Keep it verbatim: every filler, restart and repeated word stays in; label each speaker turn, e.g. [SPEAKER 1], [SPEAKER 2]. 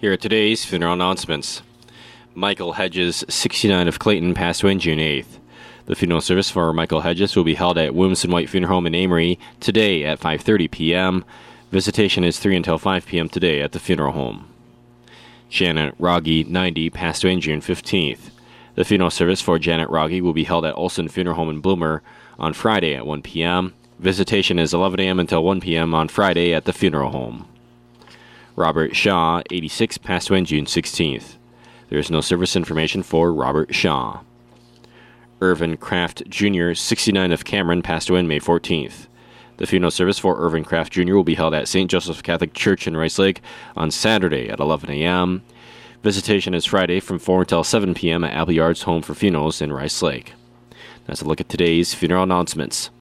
[SPEAKER 1] Here are today's funeral announcements. Michael Hedges, sixty-nine, of Clayton, passed away on June eighth. The funeral service for Michael Hedges will be held at Williamson White Funeral Home in Amory today at five thirty p.m. Visitation is three until five p.m. today at the funeral home. Janet Rogge, ninety, passed away on June fifteenth. The funeral service for Janet Rogge will be held at Olson Funeral Home in Bloomer on Friday at one p.m. Visitation is eleven a.m. until one p.m. on Friday at the funeral home. Robert Shaw, eighty-six, passed away on June sixteenth. There is no service information for Robert Shaw. Irvin Kraft Junior, sixty-nine, of Cameron, passed away on May fourteenth. The funeral service for Irvin Kraft Junior will be held at Saint Joseph Catholic Church in Rice Lake on Saturday at eleven a.m. Visitation is Friday from four until seven p.m. at Appleyard's Home for Funerals in Rice Lake. That's a look at today's funeral announcements.